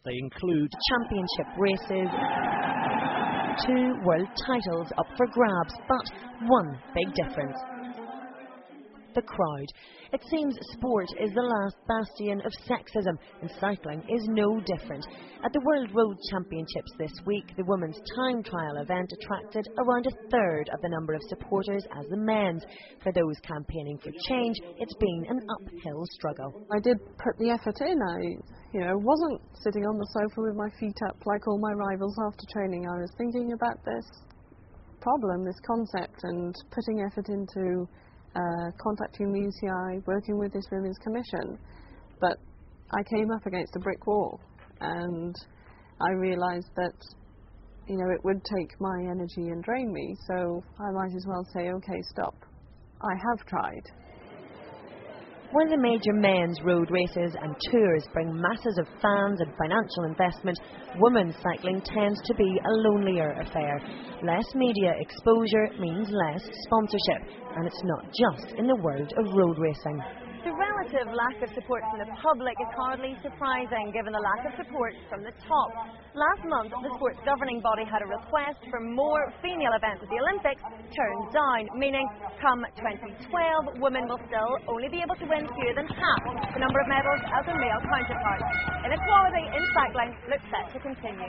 They include championship races, 2 world titles up for grabs, but one big difference: the crowd. It seems sport is the last bastion of sexism, and cycling is no different. At the World Road Championships this week, the women's time trial event attracted around a third of the number of supporters as the men's. For those campaigning for change, it's been an uphill struggle. I did put the effort in. I wasn't sitting on the sofa with my feet up like all my rivals after training. I was thinking about this problem, this concept, and putting effort into contacting the UCI, working with this Women's Commission. But I came up against a brick wall, and I realised that it would take my energy and drain me, so I might as well say, okay, stop. I have tried. While the major men's road races and tours bring masses of fans and financial investment, women's cycling tends to be a lonelier affair. Less media exposure means less sponsorship, and it's not just in the world of road racing. The relative lack of support from the public is hardly surprising given the lack of support from the top. Last month, the sport's governing body had a request for more female events at the Olympics turned down, meaning come 2012, women will still only be able to win fewer than half the number of medals as their male counterparts. Inequality in cycling looks set to continue.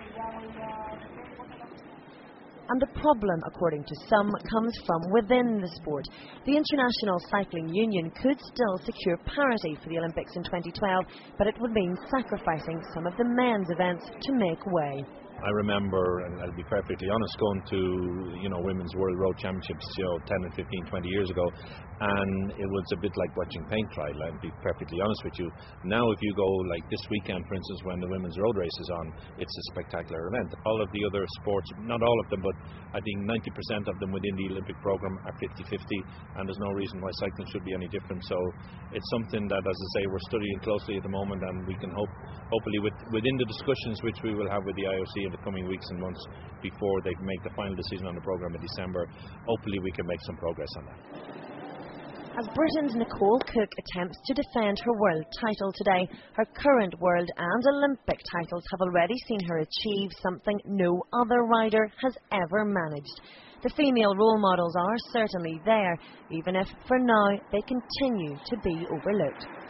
And the problem, according to some, comes from within the sport. The International Cycling Union could still secure parity for the Olympics in 2012, but it would mean sacrificing some of the men's events to make way. I remember, and I'll be perfectly honest, going to Women's World Road Championships 10 and 15, 20 years ago, and it was a bit like watching paint dry. I'll be perfectly honest with you. Now if you go like this weekend, for instance, when the women's road race is on, it's a spectacular event. All of the other sports, not all of them, but I think 90% of them within the Olympic program are 50-50, and there's no reason why cycling should be any different. So it's something that, as I say, we're studying closely at the moment, and we can hopefully within the discussions which we will have with the IOC in the coming weeks and months before they make the final decision on the programme in December, hopefully we can make some progress on that. As Britain's Nicole Cook attempts to defend her world title today, her current world and Olympic titles have already seen her achieve something no other rider has ever managed. The female role models are certainly there, even if for now they continue to be overlooked.